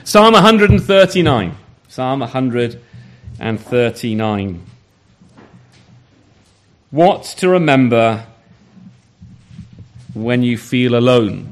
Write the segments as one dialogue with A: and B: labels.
A: Psalm 139. Psalm 139. What to remember when you feel alone.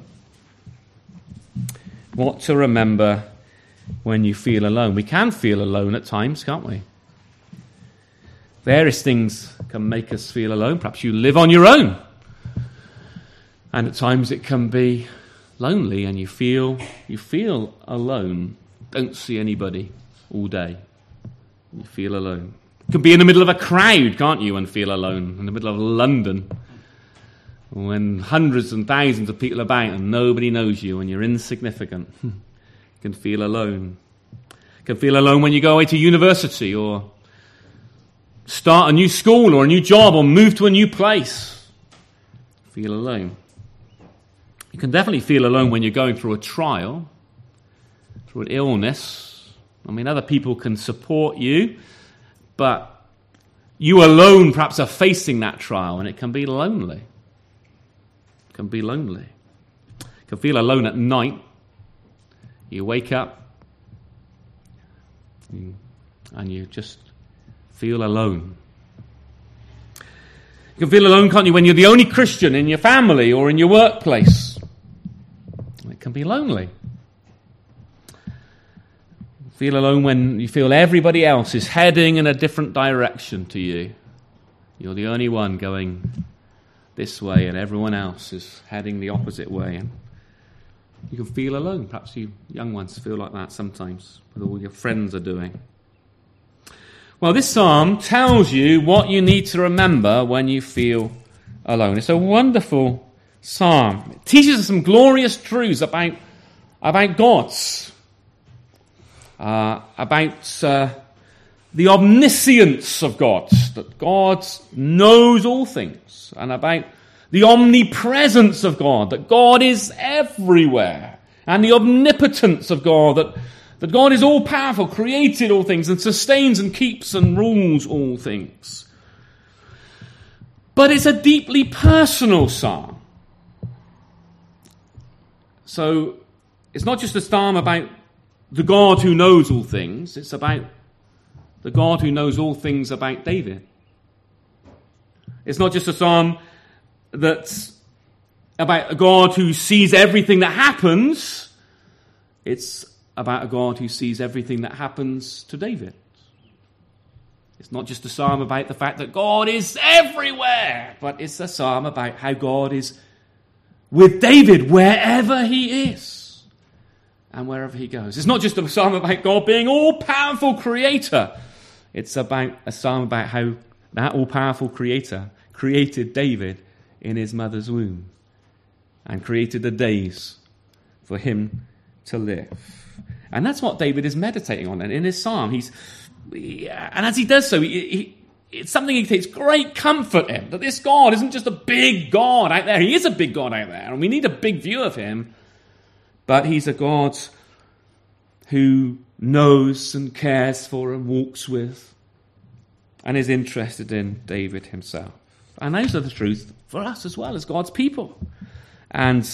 A: What to remember when you feel alone. We can feel alone at times, can't we? Various things can make us feel alone. Perhaps you live on your own. And at times it can be lonely and you feel alone. Don't see anybody all day. You feel alone. You can be in the middle of a crowd, can't you, and feel alone. In the middle of London, when hundreds and thousands of people are about and nobody knows you and you're insignificant. You can feel alone. You can feel alone when you go away to university or start a new school or a new job or move to a new place. Feel alone. You can definitely feel alone when you're going through a trial, through an illness. I mean, other people can support you, but you alone perhaps are facing that trial, and it can be lonely. It can be lonely. You can feel alone at night. You wake up, and you just feel alone. You can feel alone, can't you, when you're the only Christian in your family or in your workplace. It can be lonely. Feel alone when you feel everybody else is heading in a different direction to you. You're the only one going this way and everyone else is heading the opposite way. And you can feel alone. Perhaps you young ones feel like that sometimes with all your friends are doing. Well, this psalm tells you what you need to remember when you feel alone. It's a wonderful psalm. It teaches us some glorious truths about God, about the omniscience of God, that God knows all things, and about the omnipresence of God, that God is everywhere, and the omnipotence of God, that God is all-powerful, created all things, and sustains and keeps and rules all things. But it's a deeply personal psalm. So it's not just a psalm about the God who knows all things, it's about the God who knows all things about David. It's not just a psalm that's about a God who sees everything that happens, it's about a God who sees everything that happens to David. It's not just a psalm about the fact that God is everywhere, but it's a psalm about how God is with David wherever he is and wherever he goes. It's not just a psalm about God being all-powerful creator. It's about a psalm about how that all-powerful creator created David in his mother's womb and created the days for him to live. And that's what David is meditating on. And in his psalm, and as he does so, it's something he takes great comfort in, that this God isn't just a big God out there. He is a big God out there, and we need a big view of him. But he's a God who knows and cares for and walks with and is interested in David himself. And those are the truths for us as well as God's people. And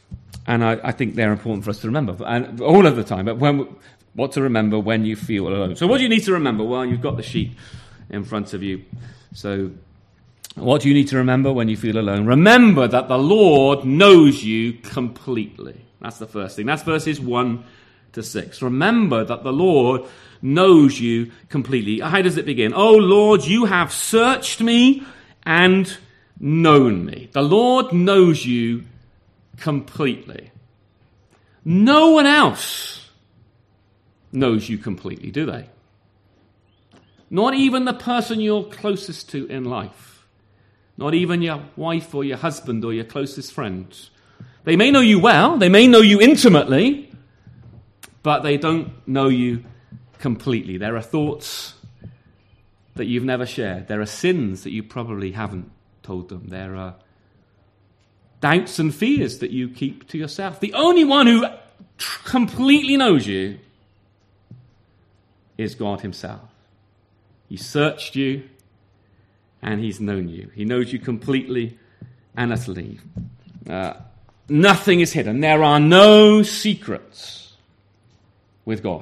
A: I think they're important for us to remember, and all of the time. But what to remember when you feel alone. So what do you need to remember? Well, you've got the sheet in front of you. So what do you need to remember when you feel alone? Remember that the Lord knows you completely. That's the first thing. That's verses 1 to 6. Remember that the Lord knows you completely. How does it begin? Oh Lord, you have searched me and known me. The Lord knows you completely. No one else knows you completely, do they? Not even the person you're closest to in life. Not even your wife or your husband or your closest friend. They may know you well, they may know you intimately, but they don't know you completely. There are thoughts that you've never shared. There are sins that you probably haven't told them. There are doubts and fears that you keep to yourself. The only one who completely knows you is God himself. He searched you and he's known you. He knows you completely and utterly. Nothing is hidden. There are no secrets with God.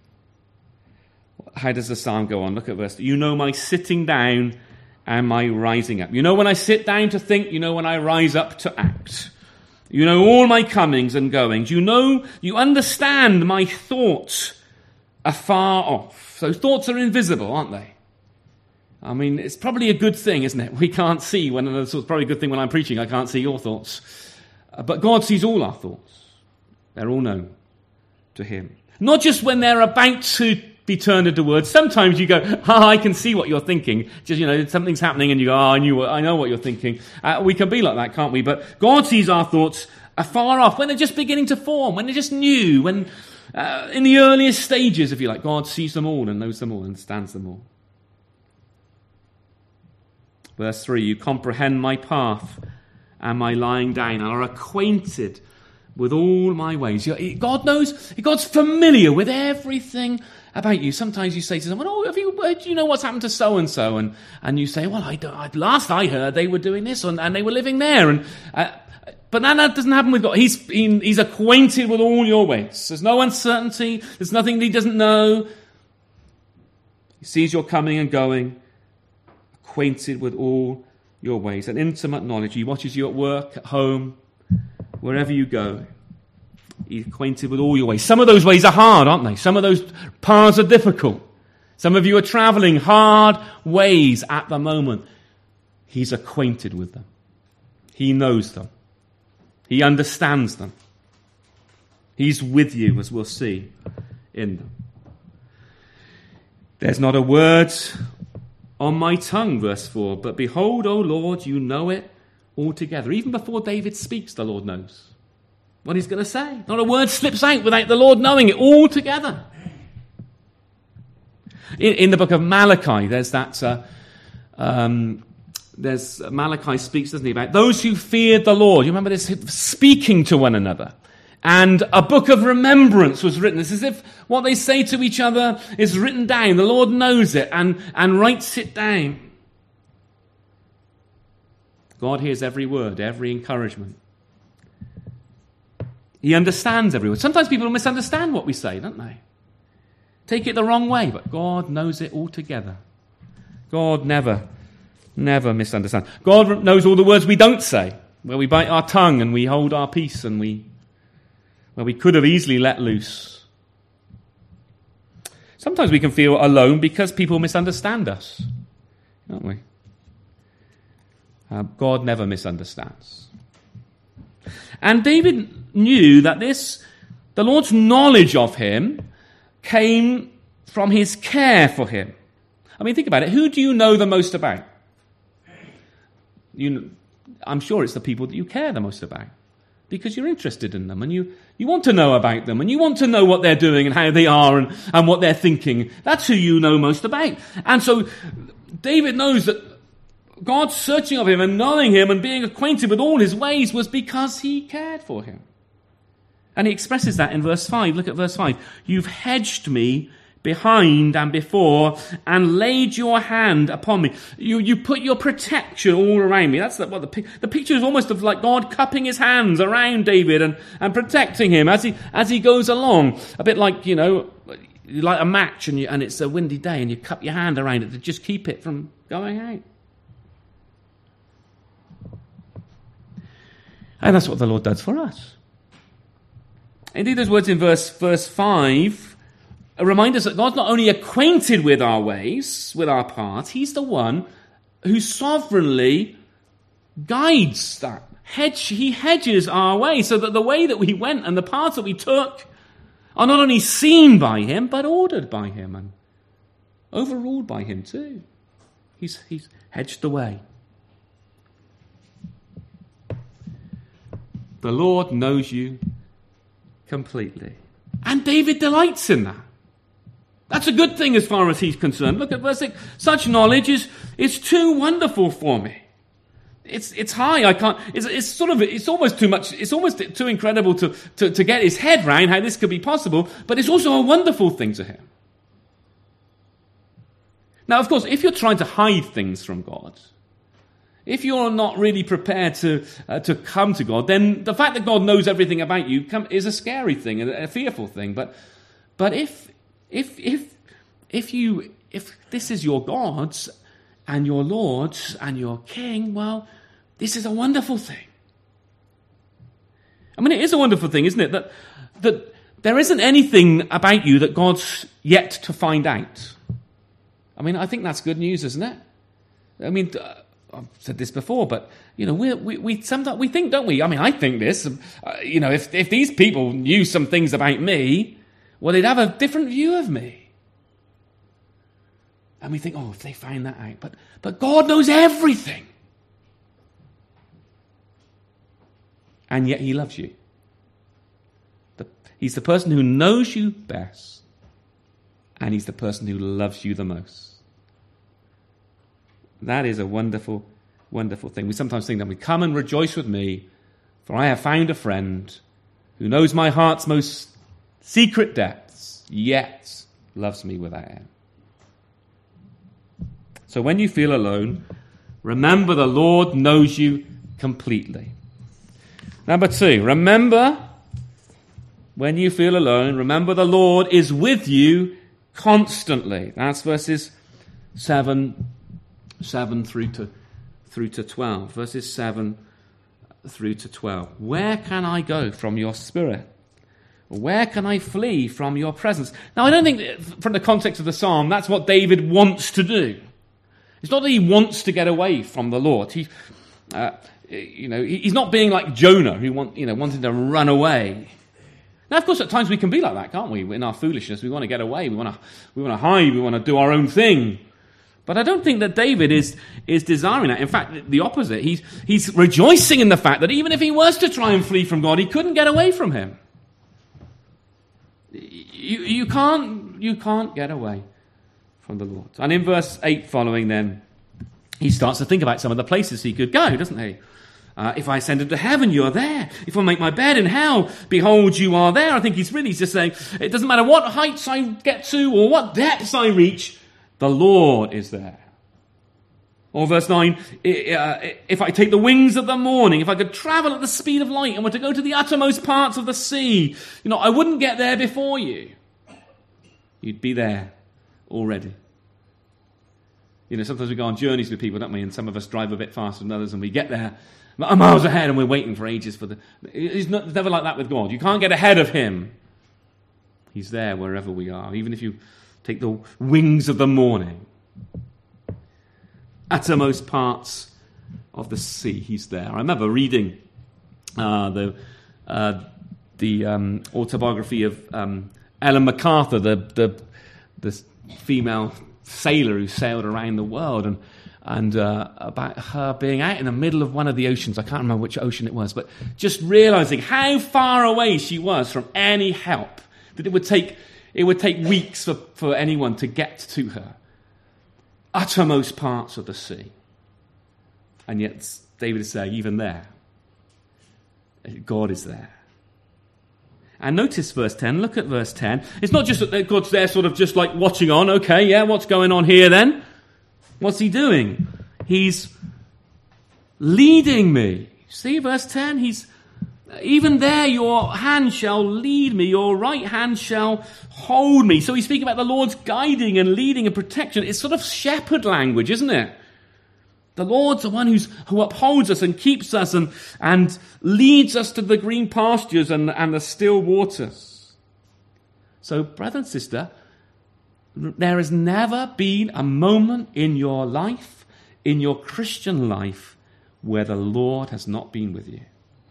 A: How does the psalm go on? Look at verse. You know my sitting down and my rising up. You know when I sit down to think. You know when I rise up to act. You know all my comings and goings. You understand my thoughts afar off. So thoughts are invisible, aren't they? I mean, it's probably a good thing, isn't it? We can't see. It's probably a good thing when I'm preaching, I can't see your thoughts. But God sees all our thoughts. They're all known to him. Not just when they're about to be turned into words. Sometimes you go, I can see what you're thinking. Just, something's happening and you go, I know what you're thinking. We can be like that, can't we? But God sees our thoughts afar off, when they're just beginning to form, when they're just new, when in the earliest stages, if you like. God sees them all and knows them all and understands them all. Verse 3, you comprehend my path and my lying down and are acquainted with all my ways. God knows, God's familiar with everything about you. Sometimes you say to someone, do you know what's happened to so-and-so? And you say, well, last I heard they were doing this and they were living there. But that doesn't happen with God. He's acquainted with all your ways. There's no uncertainty. There's nothing that he doesn't know. He sees your coming and going, acquainted with all your ways. An intimate knowledge. He watches you at work, at home, wherever you go. He's acquainted with all your ways. Some of those ways are hard, aren't they? Some of those paths are difficult. Some of you are traveling hard ways at the moment. He's acquainted with them. He knows them. He understands them. He's with you, as we'll see in them. There's not a word on my tongue, verse 4, but behold, O Lord, you know it altogether. Even before David speaks, the Lord knows what he's going to say. Not a word slips out without the Lord knowing it altogether. In the book of Malachi, there's that... Malachi speaks, doesn't he, about those who feared the Lord. You remember this, speaking to one another. And a book of remembrance was written. It's as if what they say to each other is written down. The Lord knows it and writes it down. God hears every word, every encouragement. He understands every word. Sometimes people misunderstand what we say, don't they? Take it the wrong way, but God knows it altogether. God never misunderstands. God knows all the words we don't say, where we bite our tongue and we hold our peace and where we could have easily let loose. Sometimes we can feel alone because people misunderstand us, don't we? God never misunderstands. And David knew that the Lord's knowledge of him came from his care for him. I mean, think about it. Who do you know the most about? I'm sure it's the people that you care the most about, because you're interested in them and you want to know about them and you want to know what they're doing and how they are and what they're thinking. That's who you know most about. And so David knows that God's searching of him and knowing him and being acquainted with all his ways was because he cared for him. And he expresses that in verse 5. Look at verse 5. You've hedged me behind and before, and laid your hand upon me. You put your protection all around me. That's what the picture is, almost of like God cupping his hands around David and protecting him as he goes along. A bit like, you light a match and it's a windy day and you cup your hand around it to just keep it from going out. And that's what the Lord does for us. Indeed, those words in verse 5 remind us that God's not only acquainted with our ways, with our paths, he's the one who sovereignly guides that. He hedges our way so that the way that we went and the paths that we took are not only seen by him, but ordered by him and overruled by him too. He's hedged the way. The Lord knows you completely. And David delights in that. That's a good thing as far as he's concerned. Look at verse 6. Such knowledge is too wonderful for me. It's high. I can't. It's almost too much. It's almost too incredible to get his head round how this could be possible. But it's also a wonderful thing to him. Now, of course, if you're trying to hide things from God, if you're not really prepared to come to God, then the fact that God knows everything about you is a scary thing, a fearful thing. But But if this is your God's and your Lord's and your King, well, this is a wonderful thing. I mean, it is a wonderful thing, isn't it? That there isn't anything about you that God's yet to find out. I mean, I think that's good news, isn't it? I mean, I've said this before, but we sometimes we think, don't we? I mean, I think this. If these people knew some things about me, well, they'd have a different view of me. And we think, oh, if they find that out, but God knows everything, and yet He loves you. He's the person who knows you best, and He's the person who loves you the most. That is a wonderful, wonderful thing. We sometimes think that we come and rejoice with me, for I have found a friend who knows my heart's most secret depths, yet loves me without end. So when you feel alone, remember the Lord knows you completely. Number 2, remember when you feel alone, remember the Lord is with you constantly. That's verses 7 through to 12. Verses 7 through to 12. Where can I go from your spirit? Where can I flee from your presence? Now, I don't think from the context of the psalm, that's what David wants to do. It's not that he wants to get away from the Lord. He's not being like Jonah, who wanted to run away. Now, of course, at times we can be like that, can't we? In our foolishness, we want to get away, we want to hide, we want to do our own thing. But I don't think that David is desiring that. In fact, the opposite. He's rejoicing in the fact that even if he was to try and flee from God, he couldn't get away from Him. You can't get away from the Lord. And in verse 8 following, then he starts to think about some of the places he could go, doesn't he? If I ascend into heaven, you are there. If I make my bed in hell, behold, you are there. I think he's just saying, it doesn't matter what heights I get to or what depths I reach, the Lord is there. Or verse 9, if I take the wings of the morning, if I could travel at the speed of light and were to go to the uttermost parts of the sea, I wouldn't get there before you. You'd be there already. Sometimes we go on journeys with people, don't we? And some of us drive a bit faster than others, and we get there miles ahead, and we're waiting for ages it's never like that with God. You can't get ahead of Him. He's there wherever we are, even if you take the wings of the morning. Uttermost parts of the sea, He's there. I remember reading the autobiography of Ellen MacArthur, the female sailor who sailed around the world, and about her being out in the middle of one of the oceans. I can't remember which ocean it was, but just realizing how far away she was from any help, that it would take weeks for anyone to get to her. Uttermost parts of the sea. And yet David is saying, even there, God is there. And notice verse 10. Look at verse 10. It's not just that God's there sort of just like watching on. Okay, yeah, what's going on here then? What's He doing? He's leading me. See verse 10? Even there your hand shall lead me, your right hand shall hold me. So he's speaking about the Lord's guiding and leading and protection. It's sort of shepherd language, isn't it? The Lord's the one who upholds us and keeps us and leads us to the green pastures and the still waters. So, brother and sister, there has never been a moment in your life, in your Christian life, where the Lord has not been with you.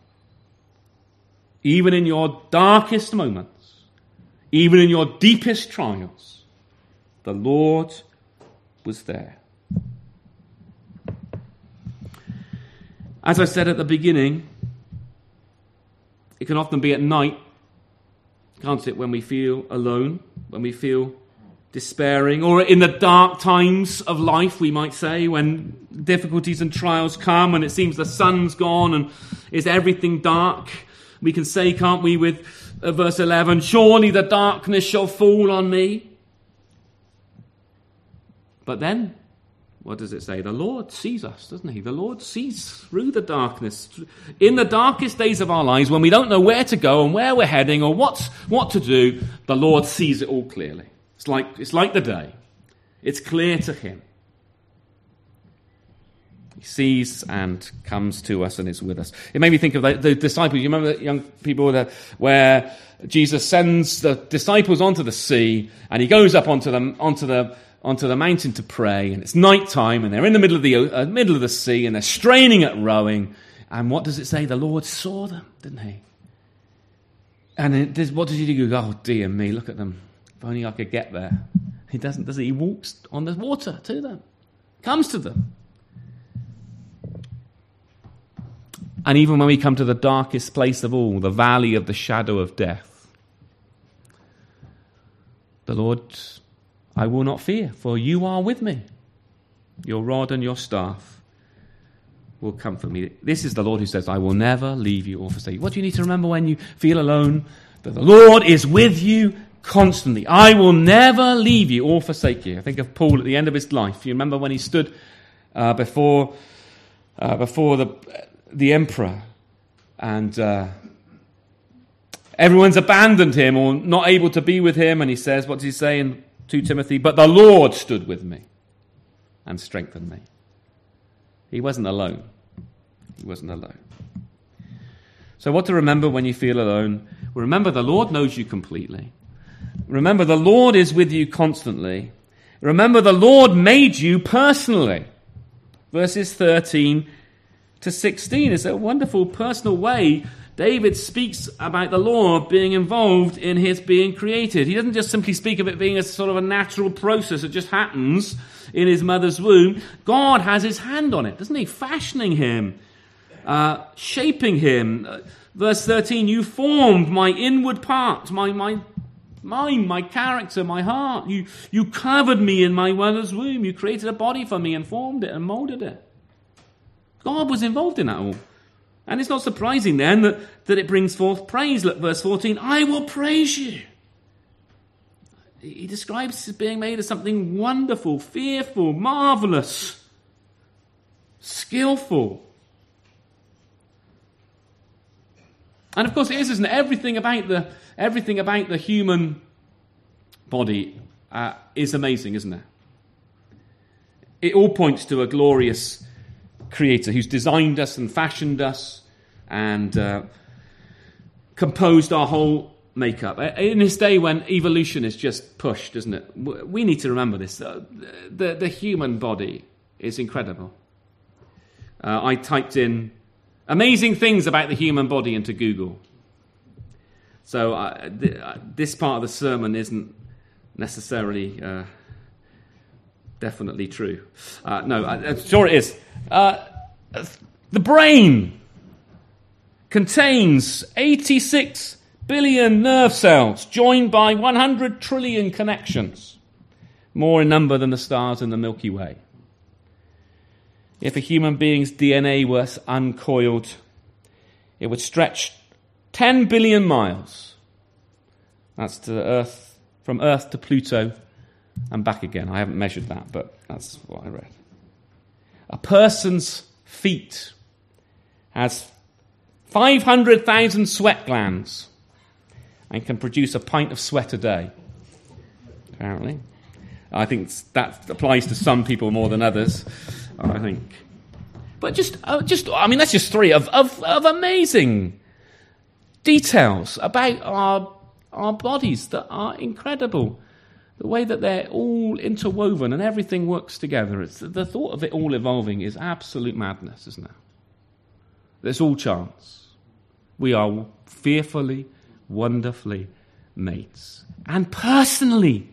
A: Even in your darkest moments, even in your deepest trials, the Lord was there. As I said at the beginning, it can often be at night, can't it, when we feel alone, when we feel despairing, or in the dark times of life, we might say, when difficulties and trials come and it seems the sun's gone and is everything dark. We can say, can't we, with verse 11, surely the darkness shall fall on me. But then what does it say? The Lord sees us, doesn't he? The Lord sees through the darkness. In the darkest days of our lives, when we don't know where to go and where we're heading or what to do, the Lord sees it all clearly. It's like the day. It's clear to him. He sees and comes to us and is with us. It made me think of the disciples. You remember the young people where Jesus sends the disciples onto the sea, and he goes up onto the mountain to pray, and it's night time, and they're in the middle of the sea, and they're straining at rowing. And what does it say? The Lord saw them, didn't he? And what does he do? Oh dear me, look at them. If only I could get there. He doesn't, does he? He walks on the water to them, comes to them. And even when we come to the darkest place of all, the valley of the shadow of death, the Lord, I will not fear, for you are with me. Your rod and your staff will comfort me. This is the Lord who says, I will never leave you or forsake you. What do you need to remember when you feel alone? That the Lord is with you constantly. I will never leave you or forsake you. I think of Paul at the end of his life. You remember when he stood before the emperor, and everyone's abandoned him or not able to be with him, and he says, what does he say in 2 Timothy? But the Lord stood with me and strengthened me. He wasn't alone. He wasn't alone. So what to remember when you feel alone? Well, remember the Lord knows you completely. Remember the Lord is with you constantly. Remember the Lord made you personally. Verses 13 to 16 is a wonderful personal way David speaks about the Lord being involved in his being created. He doesn't just simply speak of it being a sort of a natural process that just happens in his mother's womb. God has his hand on it, doesn't he? Fashioning him, shaping him. Verse 13, you formed my inward parts, my mind, my character, my heart. You covered me in my mother's womb. You created a body for me and formed it and molded it. God was involved in that all. And it's not surprising then that it brings forth praise. Look, verse 14, I will praise you. He describes being made as something wonderful, fearful, marvelous, skillful. And of course it is, isn't it? Everything about the human body is amazing, isn't it? It all points to a glorious Creator who's designed us and fashioned us and composed our whole makeup. In this day when evolution is just pushed, isn't it? We need to remember this. The human body is incredible. I typed in amazing things about the human body into Google. So this part of the sermon isn't necessarily definitely true. No, I'm sure it is. The brain contains 86 billion nerve cells joined by 100 trillion connections, more in number than the stars in the Milky Way. If a human being's DNA was uncoiled, it would stretch 10 billion miles. That's to Earth, from Earth to Pluto and back again. I haven't measured that, but that's what I read. A person's feet has 500,000 sweat glands and can produce a pint of sweat a day, apparently. I think that applies to some people more than others, I think. But that's just three of amazing details about our bodies that are incredible. The way that they're all interwoven and everything works together. The thought of it all evolving is absolute madness, isn't it? It's all chance. We are fearfully, wonderfully mates. And personally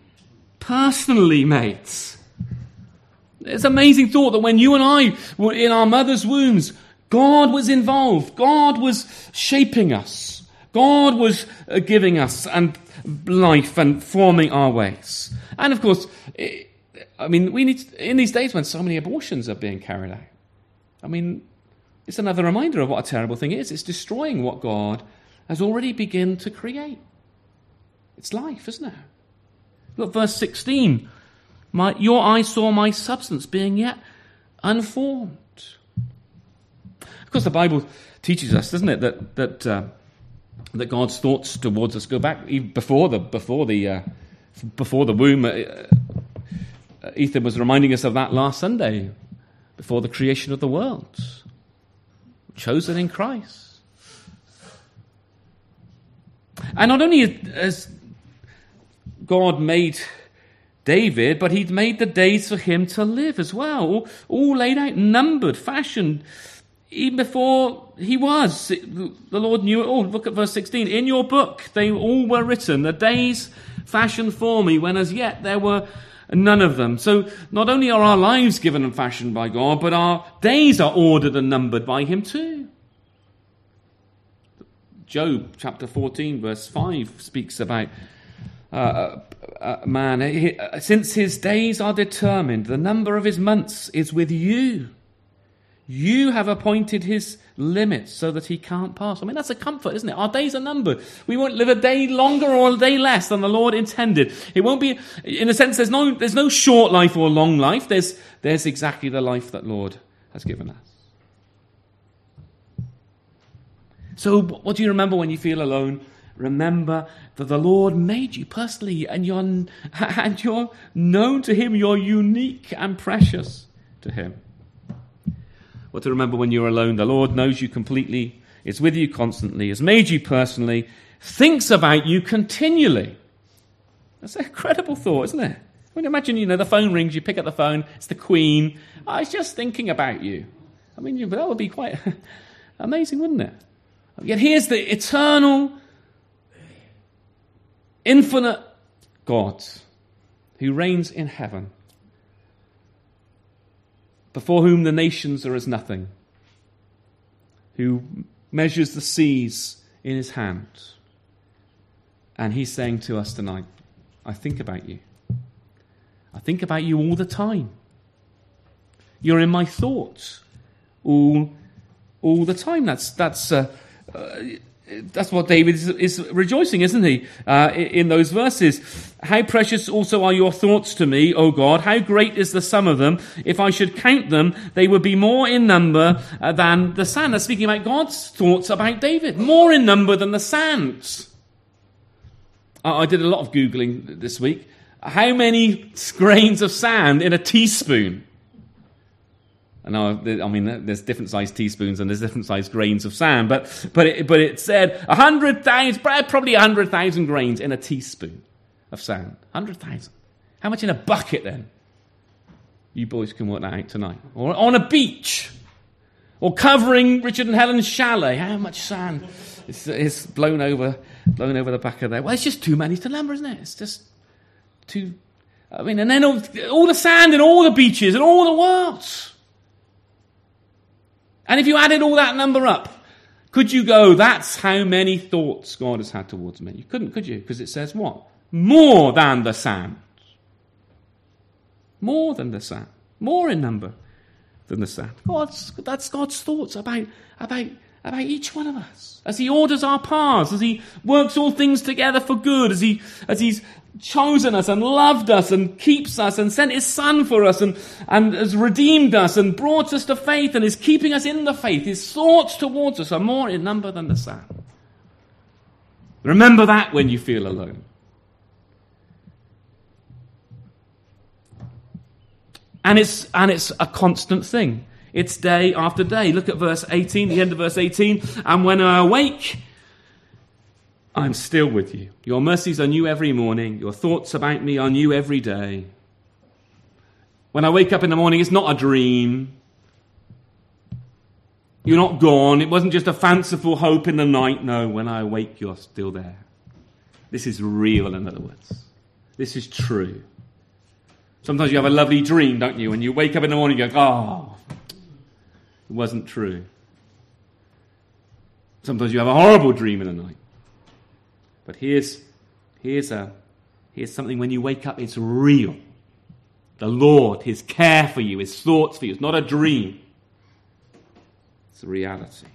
A: mates. It's an amazing thought that when you and I were in our mother's wombs, God was involved. God was shaping us. God was giving us and life and forming our ways. And of course, we need in these days when so many abortions are being carried out. It's another reminder of what a terrible thing it is. It's destroying what God has already begun to create. It's life, isn't it? Look, verse 16. Your eyes saw my substance being yet unformed. Of course, the Bible teaches us, doesn't it, that God's thoughts towards us go back even before the womb. Ethan was reminding us of that last Sunday, before the creation of the world, chosen in Christ. And not only has God made David, but he'd made the days for him to live as well, all laid out, numbered, fashioned, even before he was. The Lord knew it all. Look at verse 16. In your book they all were written, the days fashioned for me, when as yet there were none of them. So not only are our lives given and fashioned by God, but our days are ordered and numbered by him too. Job chapter 14 verse 5 speaks about man. Since his days are determined, the number of his months is with you. You have appointed his limits so that he can't pass. I mean, that's a comfort, isn't it? Our days are numbered. We won't live a day longer or a day less than the Lord intended. It won't be, in a sense, there's no short life or long life. There's exactly the life that Lord has given us. So what do you remember when you feel alone? Remember that the Lord made you personally, and you're known to him. You're unique and precious to him. What to remember when you're alone? The Lord knows you completely, is with you constantly, has made you personally, thinks about you continually. That's an incredible thought, isn't it? I mean, imagine, the phone rings, you pick up the phone, it's the Queen. I was just thinking about you. I mean, that would be quite amazing, wouldn't it? Yet here's the eternal, infinite God who reigns in heaven, before whom the nations are as nothing, who measures the seas in his hand. And he's saying to us tonight, I think about you. I think about you all the time. You're in my thoughts all the time. That's what David is rejoicing, isn't he? In those verses. How precious also are your thoughts to me, O God. How great is the sum of them. If I should count them, they would be more in number than the sand. That's speaking about God's thoughts about David. More in number than the sands. I did a lot of Googling this week. How many grains of sand in a teaspoon? I mean, there's different sized teaspoons and there's different sized grains of sand, but it said 100,000, probably 100,000 grains in a teaspoon of sand. 100,000. How much in a bucket then? You boys can work that out tonight. Or on a beach, or covering Richard and Helen's chalet. How much sand is blown over the back of there? Well, it's just too many to number, isn't it? It's just too. I mean, and then all the sand in all the beaches and all the worlds. And if you added all that number up, could you go, that's how many thoughts God has had towards me? You couldn't, could you? Because it says what? More than the sand. More than the sand. More in number than the sand. That's God's thoughts about each one of us. As he orders our paths, as he works all things together for good, as he's chosen us and loved us and keeps us and sent his son for us and has redeemed us and brought us to faith and is keeping us in the faith. His thoughts towards us are more in number than the sand. Remember that when you feel alone. And it's a constant thing. It's day after day. Look at verse 18, the end of verse 18. And when I awake, I'm still with you. Your mercies are new every morning. Your thoughts about me are new every day. When I wake up in the morning, it's not a dream. You're not gone. It wasn't just a fanciful hope in the night. No, when I awake, you're still there. This is real, in other words. This is true. Sometimes you have a lovely dream, don't you? When you wake up in the morning, you go, oh, it wasn't true. Sometimes you have a horrible dream in the night. But here's something when you wake up, it's real. The Lord, his care for you, his thoughts for you. It's not a dream. It's a reality.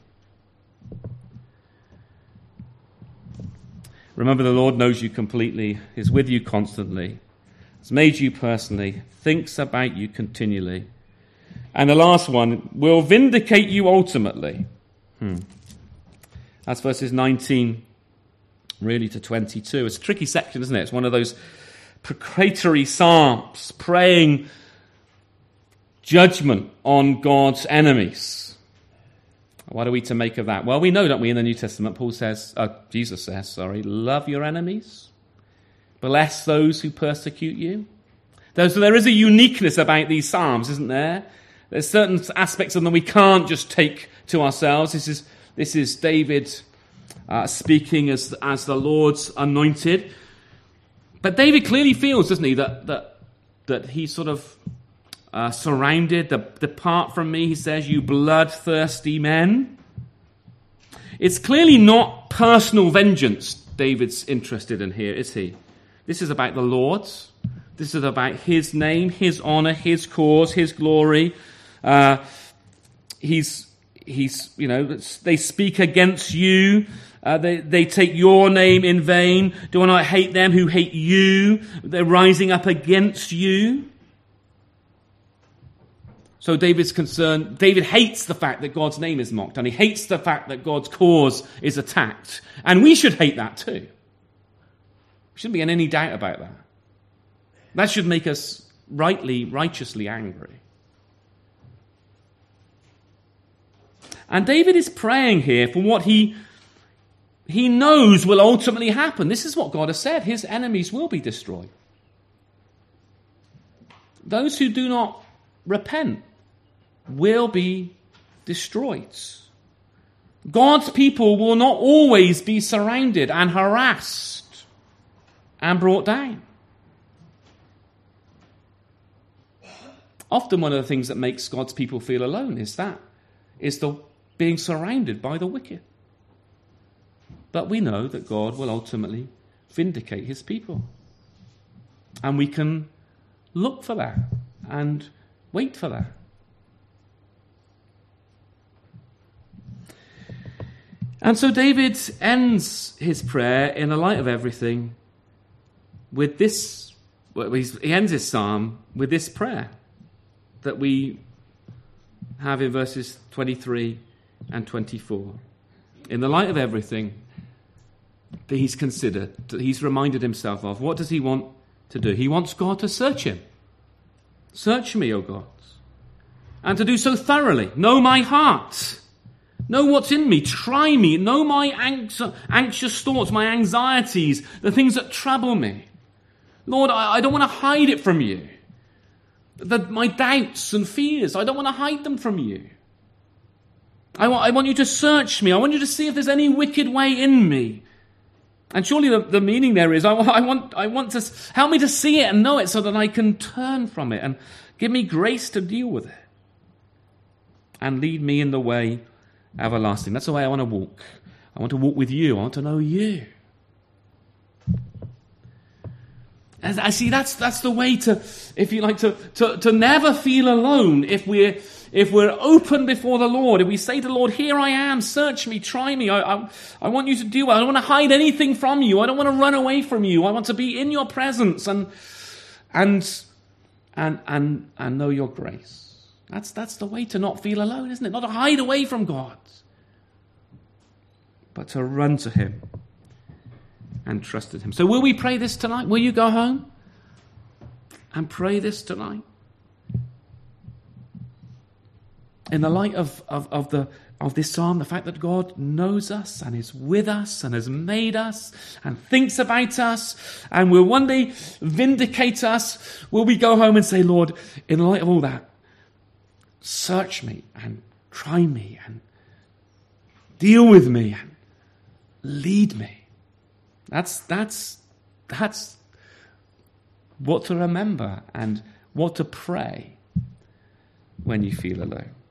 A: Remember, the Lord knows you completely, is with you constantly, has made you personally, thinks about you continually. And the last one, will vindicate you ultimately. That's verses 19 really to 22. It's a tricky section, isn't it? It's one of those precatory psalms, praying judgment on God's enemies. What are we to make of that? Well, we know, don't we, in the New Testament, Jesus says, love your enemies, bless those who persecute you. So there is a uniqueness about these psalms, isn't there? There's certain aspects of them we can't just take to ourselves. This is David speaking as the Lord's anointed. But David clearly feels, doesn't he, that he's sort of surrounded. Depart from me, he says, you bloodthirsty men. It's clearly not personal vengeance David's interested in here, is he? This is about the Lord's. This is about his name, his honor, his cause, his glory. He's they speak against you. They take your name in vain. Do I not hate them who hate you? They're rising up against you. So David's concerned. David hates the fact that God's name is mocked, and he hates the fact that God's cause is attacked. And we should hate that too. There shouldn't be any doubt about that. That should make us righteously angry. And David is praying here for what he knows will ultimately happen. This is what God has said. His enemies will be destroyed. Those who do not repent will be destroyed. God's people will not always be surrounded and harassed and brought down. Often one of the things that makes God's people feel alone is the being surrounded by the wicked. But we know that God will ultimately vindicate his people. And we can look for that and wait for that. And so David ends his prayer in the light of everything with this. He ends his psalm with this prayer that we have in verses 23 and 24. In the light of everything that he's considered, that he's reminded himself of, what does he want to do? He wants God to search him. Search me, O God, and to do so thoroughly. Know my heart. Know what's in me. Try me. Know my anxious thoughts, my anxieties, the things that trouble me. Lord, I don't want to hide it from you. My doubts and fears, I don't want to hide them from you. I want you to search me. I want you to see if there's any wicked way in me. And surely the meaning there is, I want to help me to see it and know it so that I can turn from it, and give me grace to deal with it. And lead me in the way everlasting. That's the way I want to walk. I want to walk with you. I want to know you. As I see, that's the way to, if you like, to never feel alone. If we're open before the Lord, if we say to the Lord, "Here I am, search me, try me. I want you to do it. I don't want to hide anything from you. I don't want to run away from you. I want to be in your presence and know your grace." That's the way to not feel alone, isn't it? Not to hide away from God, but to run to him and trust in him. So will we pray this tonight? Will you go home and pray this tonight? In the light of this psalm, the fact that God knows us and is with us and has made us and thinks about us and will one day vindicate us, will we go home and say, Lord, in the light of all that, search me and try me and deal with me and lead me. That's what to remember and what to pray when you feel alone.